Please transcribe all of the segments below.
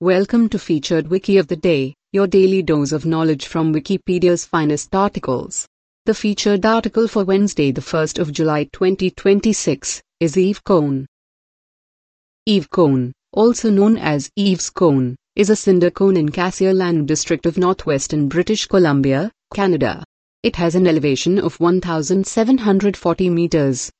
Welcome to Featured Wiki of the Day, your daily dose of knowledge from Wikipedia's finest articles. The featured article for Wednesday, the 1st of July 2026, is Eve Cone. Eve Cone, also known as Eve's Cone, is a cinder cone in Casialand district of northwestern British Columbia, Canada. It has an elevation of 1,740 meters,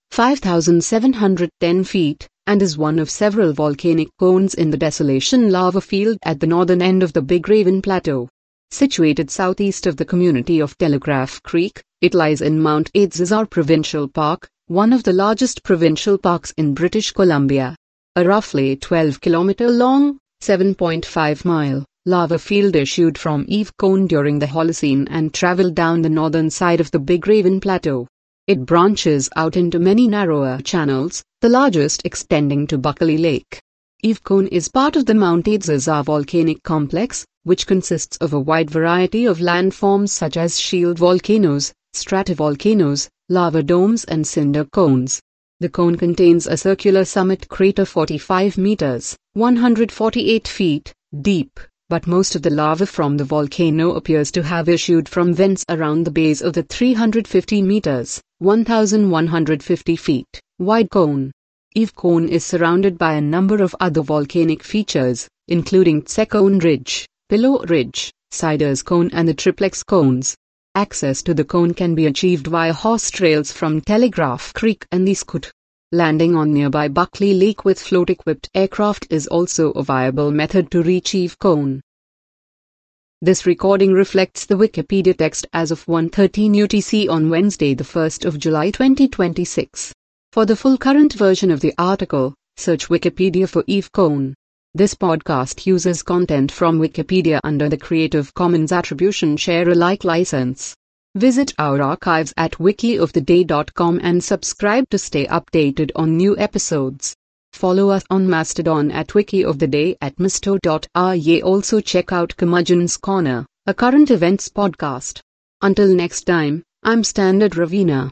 5,710 feet, and is one of several volcanic cones in the Desolation lava field at the northern end of the Big Raven Plateau. Situated southeast of the community of Telegraph Creek, it lies in Mount Edzar Provincial Park, one of the largest provincial parks in British Columbia. A roughly 12-kilometer long, 7.5-mile, lava field issued from Eve Cone during the Holocene and traveled down the northern side of the Big Raven Plateau. It branches out into many narrower channels, the largest extending to Buckley Lake. Eve Cone is part of the Mount Edzar volcanic complex, which consists of a wide variety of landforms such as shield volcanoes, stratovolcanoes, lava domes and cinder cones. The cone contains a circular summit crater 45 meters, 148 feet, deep, but most of the lava from the volcano appears to have issued from vents around the base of the 350 meters, 1,150 feet, wide cone. Eve Cone is surrounded by a number of other volcanic features, including Tsekone Ridge, Pillow Ridge, Siders Cone and the Triplex Cones. Access to the cone can be achieved via horse trails from Telegraph Creek and the Scoot. Landing on nearby Buckley Lake with float-equipped aircraft is also a viable method to reach Eve Cone. This recording reflects the Wikipedia text as of 1:13 UTC on Wednesday, the 1st of July 2026. For the full current version of the article, search Wikipedia for Eve Cone. This podcast uses content from Wikipedia under the Creative Commons Attribution Share Alike license. Visit our archives at wikioftheday.com and subscribe to stay updated on new episodes. Follow us on Mastodon at wikioftheday at misto.ry. Also check out Curmudgeon's Corner, a current events podcast. Until next time, I'm Standard Ravina.